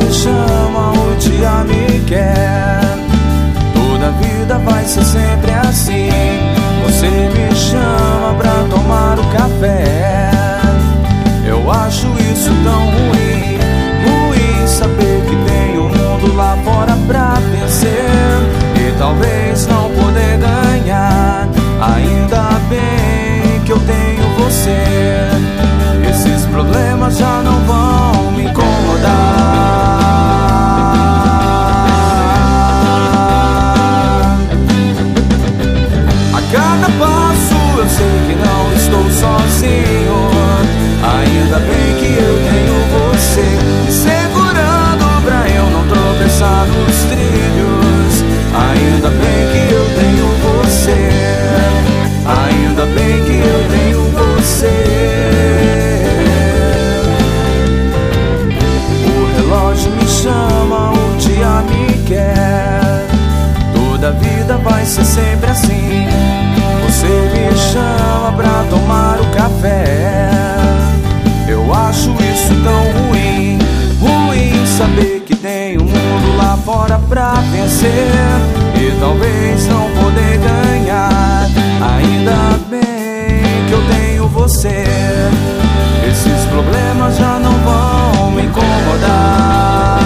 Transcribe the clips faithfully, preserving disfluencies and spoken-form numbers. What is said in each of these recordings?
me chama, o dia me quer. Toda vida vai ser sempre assim. Você me chama pra tomar o café. Eu acho isso tão ruim. Ruim saber que tem um mundo lá fora pra vencer e talvez não poder ganhar. Ainda bem que eu tenho você. Esses problemas já não vão me incomodar. A cada passo eu sei que não estou sozinho. Ainda bem que eu tenho você me segurando pra eu não tropeçar nos trilhos. Ainda bem que eu tenho você. Ainda bem que eu tenho você. O relógio me chama, o dia me quer. Toda vida vai ser sempre assim. Você me chama pra tomar o café. Eu acho isso tão ruim. Ruim saber que tem um mundo lá fora pra vencer e talvez não poder ganhar. Ainda bem que eu tenho você. Esses problemas já não vão me incomodar.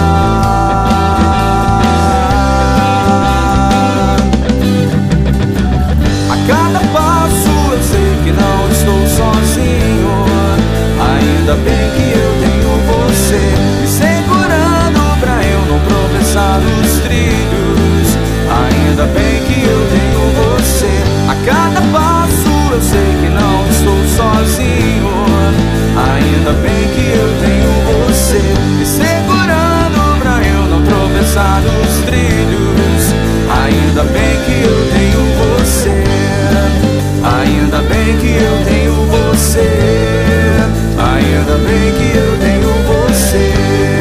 A cada passo eu sei que não estou sozinho. Ainda bem que eu tenho você me segurando pra eu não tropeçar nos trilhos. Ainda bem que eu tenho você. A cada passo eu sei que não estou sozinho. Ainda bem que eu tenho você me segurando pra eu não tropeçar nos trilhos. Ainda bem que eu tenho você. Ainda bem que eu tenho você. Ainda bem que eu tenho você.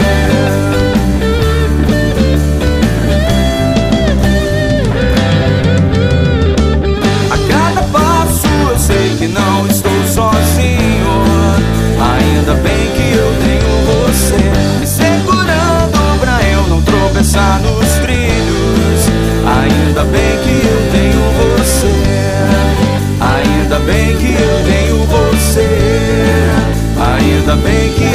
A cada passo eu sei que não estou sozinho. Ainda bem que eu tenho você me segurando pra eu não tropeçar nos trilhos. Ainda bem que eu tenho você. Ainda bem que eu tenho você. Ainda bem que